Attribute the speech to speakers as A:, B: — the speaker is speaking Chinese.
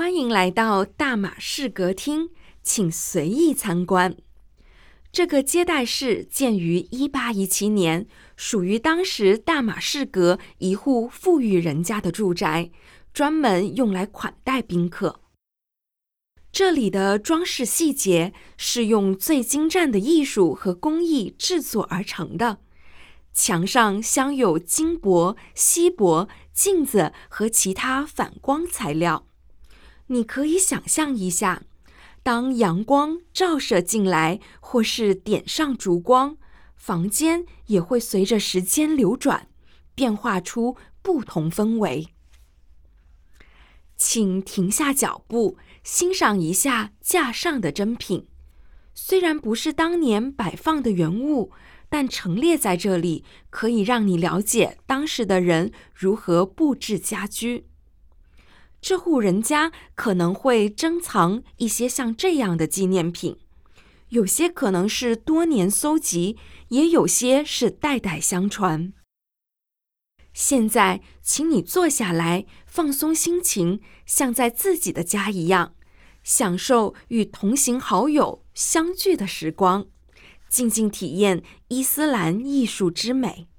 A: 欢迎来到大马士革厅，请随意参观。这个接待室建于1817年，属于当时大马士革一户富裕人家的住宅，专门用来款待宾客。这里的装饰细节是用最精湛的艺术和工艺制作而成的，墙上镶有金箔、锡箔、镜子和其他反光材料。你可以想象一下，当阳光照射进来，或是点上烛光，房间也会随着时间流转，变化出不同氛围。请停下脚步，欣赏一下架上的珍品。虽然不是当年摆放的原物，但陈列在这里，可以让你了解当时的人如何布置家居。这户人家可能会珍藏一些像这样的纪念品，有些可能是多年搜集，也有些是代代相传。现在，请你坐下来，放松心情，像在自己的家一样，享受与同行好友相聚的时光，静静体验伊斯兰艺术之美。